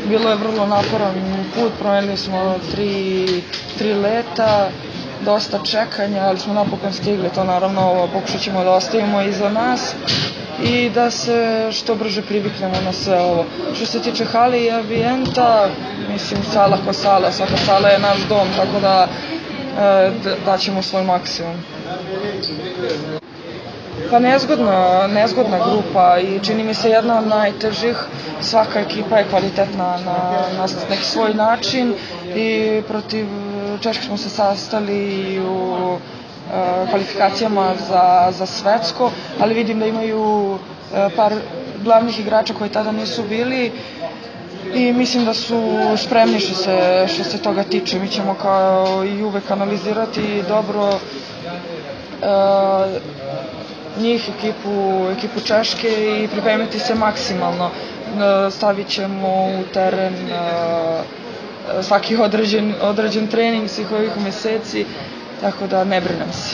Bilo je vrlo naporan put, promenili smo tri leta, dosta čekanja, ali smo napokon stigli. To naravno pokušat ćemo da ostavimo iza nas i da se što brže priviknemo na sve ovo. Što se tiče hale i ambijenta, mislim, sala ko sala, svaka sala je naš dom, tako da daćemo svoj maksimum. Pa nezgodna grupa i čini mi se jedna od najtežih. Svaka ekipa je kvalitetna na neki svoj način i protiv Češke smo se sastali u kvalifikacijama za svetsko, ali vidim da imaju par glavnih igrača koji tada nisu bili i mislim da su spremni što se toga tiče. Mi ćemo kao i uvek analizirati dobro njih, ekipu Češke i pripremiti se maksimalno. Stavit ćemo u teren svaki određen trening svih ovih meseci, tako da ne brinem se.